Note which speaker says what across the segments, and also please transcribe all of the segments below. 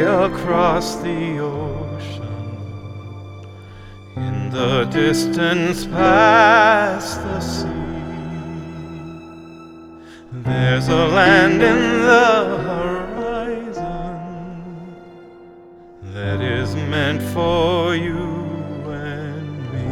Speaker 1: across the ocean, in the distance past the sea. There's a land in the horizon that is meant for you and me.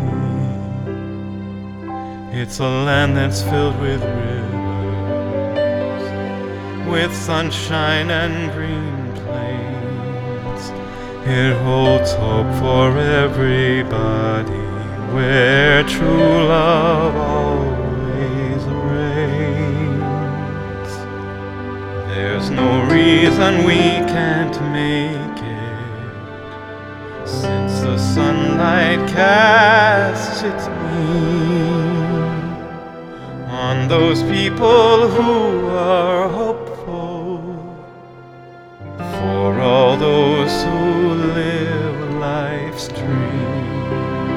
Speaker 1: It's a land that's filled with rivers, with sunshine and green plains. It holds hope for everybody, where true love always reigns. There's no reason we can't make it, since the sunlight casts its beam on those people who are hopeful, for all those who live life's dream.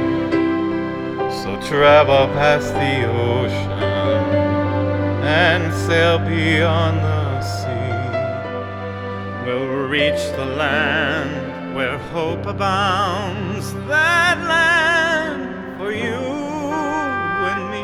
Speaker 1: So travel past the ocean and sail beyond the sea. We'll reach the land where hope abounds, that land for you and me.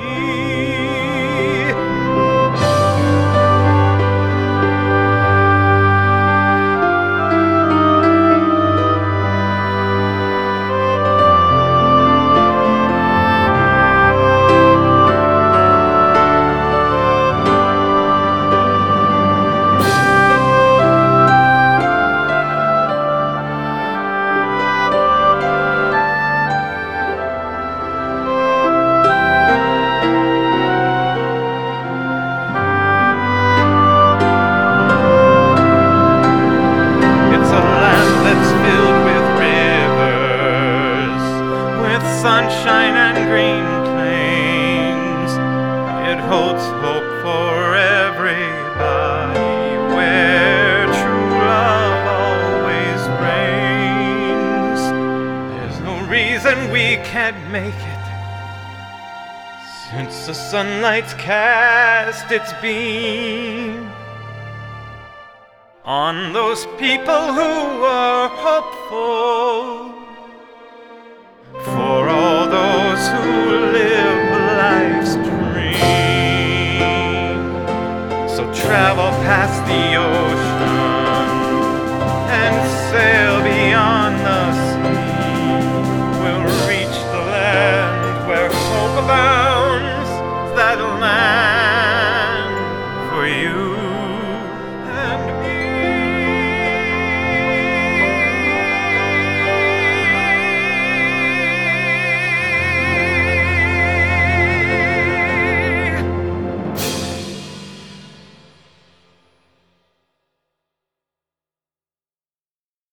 Speaker 1: Sunshine and green plains, it holds hope for everybody, where true love always reigns. There's no reason we can't make it, since the sunlight's cast its beam on those people who are hopeful, for all those who live life's dream. So travel past the ocean and sail